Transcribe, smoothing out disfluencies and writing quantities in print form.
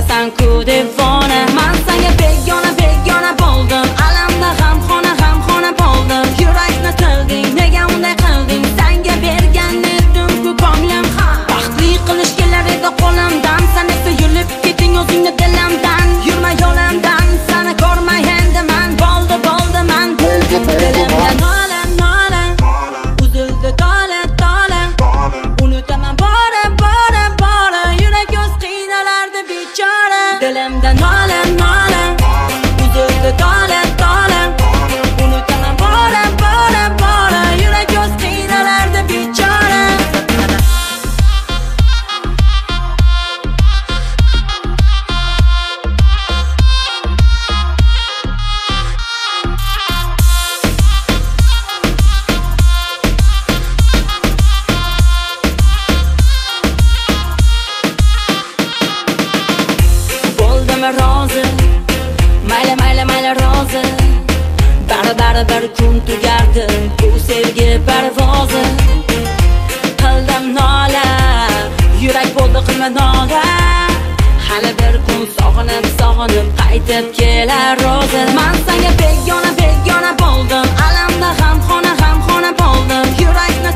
Yo'qsan-ku devona. Men senga begona bo'ldim. Alamda g'amxona bo'ldim. Yurakni qilding, nega unday qilding? Senga bergan edim-ku ko'nglim. Baxtli qilish kelar edi qo'limdan. Sen esa yulib keting o'zingni dilimdan. Yurma yo'limdan, seni ko'rmay endi men. Bo'ldi men. Dilimda nola, uzildi tola. Unutaman bora. Yurak o'z qiynalardi bechora. Dilimda nola, uzildi tola. Unutaman bora. Yurak o'z qiynalardi bechora. Rozi, mayli rozi. Bari bir kun tugardi bu sevgi parvozi. Qildim nola, yurak bo'ldi qilma nola. Hali bir kun sog'inib qaytib kelar rozi. Men senga begona bo'ldim. Alamda g'amxona bo'ldim. Yurakni